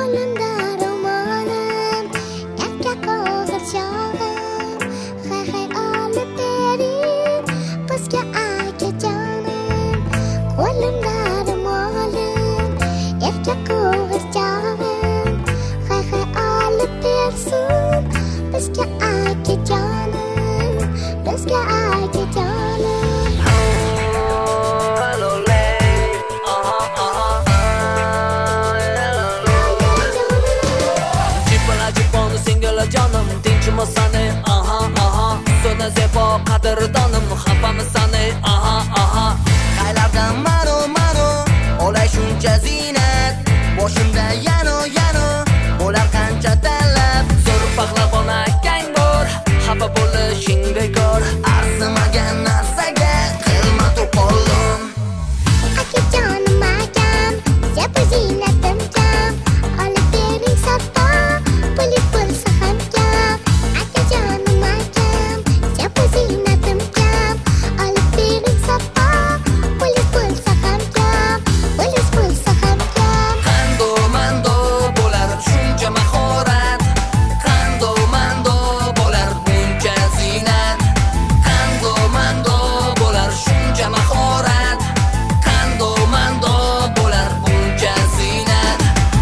Qo'limda ro'molim, yakka qo'g'irchog'im, hay olib bering bizga akajonim. Qo'limda ro'molim, yakka qo'g'irchog'im, hay olib bersin bizga akajonim, bizga akajonim. Canım tinchimi sani so'na zebo qadrdonim xafami sani qaylarda mano olay shuncha ziynat boshimda yano bo'lar qancha talab zo'r pahlavon akang bor xafa bo'lishing bekor arzimagan narsaga qilma to'polon Akajonim akam zebo ziynatim kam olib bering sotto puli bo'lsa ham kam. Akajonim akam zebo ziynatim kam olib bering sotto puli bo'lsa ham kam, puli bo'lsa ham kam. Mando bo'lar shuncha mahorat mando bo'lar buncha ziynat mando bo'lar shuncha mahorat mando bo'lar buncha ziynat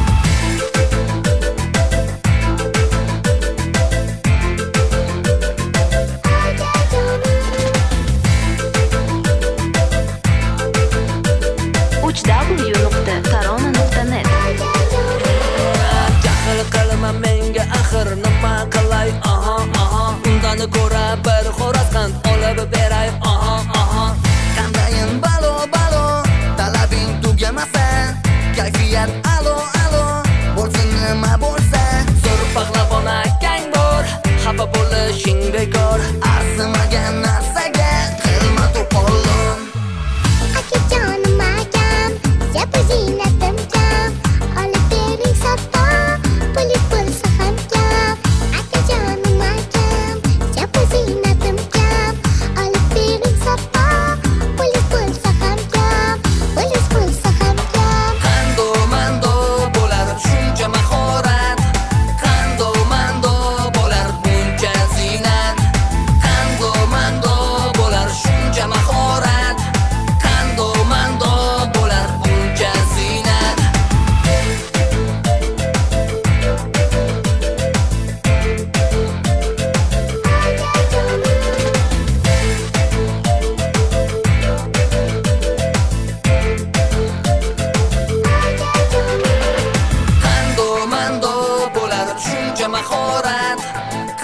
www.tarona.net Jahl qilma menga axir nima qilay undan ko'ra bir xo'roz qand olib beray qandayin balo talabing tugamasa kayfiyat alo bo'lsin nima bo'lsa zo'r pahlavon akang bor xafa bo'lishing bekor arzimagan narsaga qilma to'polon Akajonim akam zebo ziynatim kam olib bering sotto puli bo'lsa ham kam. Akajonim akam zebo ziynatim kam olib bering sotto puli bo'lsa ham kam, puli bo'lsa ham kam. mando bo'lar shuncha mahorat mando bo'lar buncha ziynat mando bo'lar shuncha mahorat mando bo'lar buncha ziynat mando bo'lar shuncha mahorat